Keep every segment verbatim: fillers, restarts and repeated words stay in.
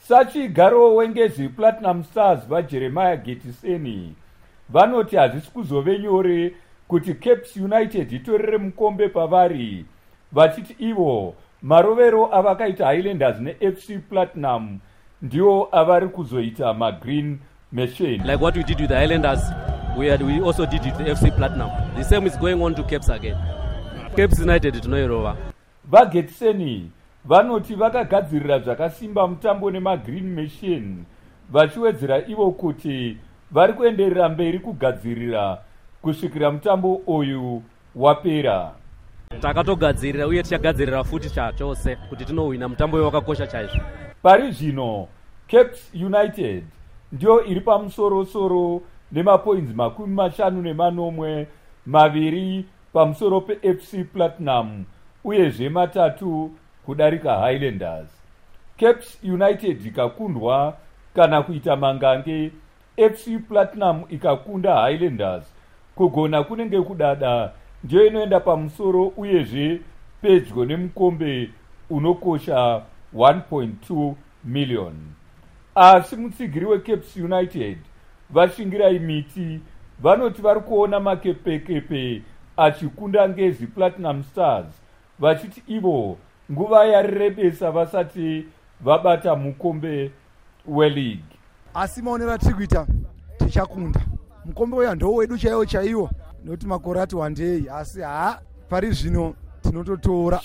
Sachigaro wengezi Platinum Stars vaJeremiah Getiseni vanoti hazvisi kuzove nyore kuti Caps United itorere mukombe pavari, vachiti ivo marovero avakaita Highlanders neF C Platinum ndiwo avari kuzoita magreen machine. Like what we did with the Highlanders, we had we also did it with the F C Platinum. The same is going on to Caps again. Caps United tinoirova. VaGetiseni vanoti vakagadzirira zvakasimba mutambo nemagreen machine, vachiwedzera ivo kuti vari kuenderera mberi kugadzirira kusvikira mutambo uyu wapera. Takatogadzirira uye tichagadzirira futi chachose kuti tinowina mutambo uyu wakakosha chaizvo. Pari zvino Caps United ndio iri pamusoro-soro nemapoints makumi mashanu nemanomwe, maviri pamusoro peF C Platinum uyezve matatu kudarika Highlanders. Caps United ikakundwa kana kuita mangange, F C Platinum ikakunda Highlanders, kugona kunenge kudada ndio inoenda pamusoro uyezve pedyo nemukombe unokosha one point two million. Asi mutsigiri weCaps United vashingirai miti vanoti vari kuona makepekepe achikunda ngezi Platinum Stars, vachiti ivo nguva yarirebesa vasati vabata mukombe weleague. Asi maonero atiri kuita tichakunda mukombe uya ndo wedu chaiwo chaiwo, nokuti makore ati wandei, asi ha pari zvino tinototora.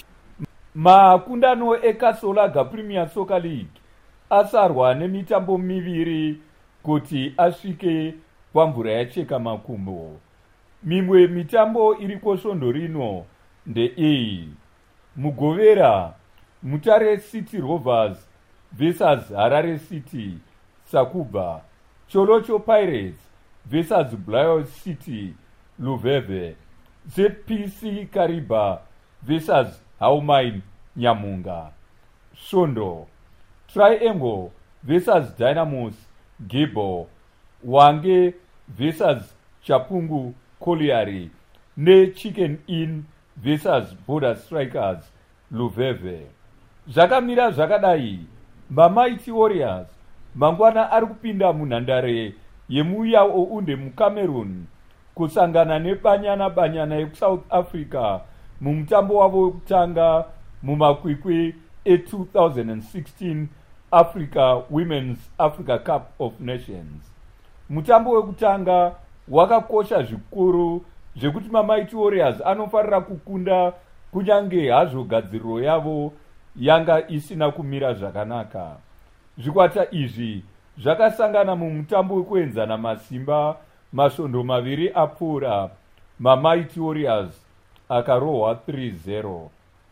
Makundano eKasolaga Premier Soccer League asarwa nemitambo miviri kuti asvike pamvura yacheka makumbo. Mimwe mitambo iri kosvondo rino ndeiyi: Mugovera, Mutare City Rovers versus Harare City Sakubva, Cholocho Pirates versus Blayo City Luveve, Z P C Kariba versus Haumain Nyamunga. Shondo, Triangle versus Dynamos Gebo, Wange versus Chapungu Colliery, ne Chicken Inn versus Border Strikers Luveve. Zvakamira zvakadai, maMighty Warriors mangwana ari kupinda munhandare yemuya ounde muCameroon kusangana nebanyana banyana yeSouth Africa mumutambo wavo wekutanga mumakwikwi e two thousand sixteen Africa Women's Africa Cup of Nations. Mutambo wekutanga wakakosha zvikuru zvekuti maMighty Warriors anofarira kukunda kunyange hazvo gadziriro yavo yanga isina kumira zvakanaka. Zvikwata izvi zvakasangana mumutambo wekuenzana masimba, masvondo maviri apfuura, maMighty Warriors akarohwa three zero.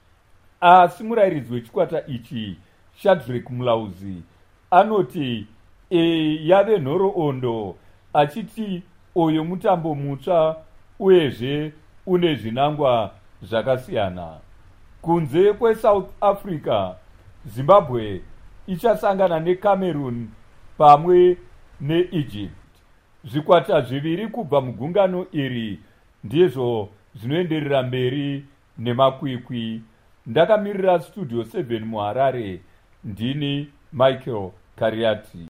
Asi murairidzi wechikwata ichi Shadrack Mulauzi anoti e yave nhoroondo, achiti oyo mutambo mutsva uyezve une zvinangwa zvakasiyana. Kunze kweSouth Africa, Zimbabwe ichasangana neCameroon pamwe neEgypt. Zvikwata zviviri kubva mugungano iri ndizvo zvinoenderera mberi nemakwikwi. Ndakamirira Studio seven muHarare, ndini Michael Kariati.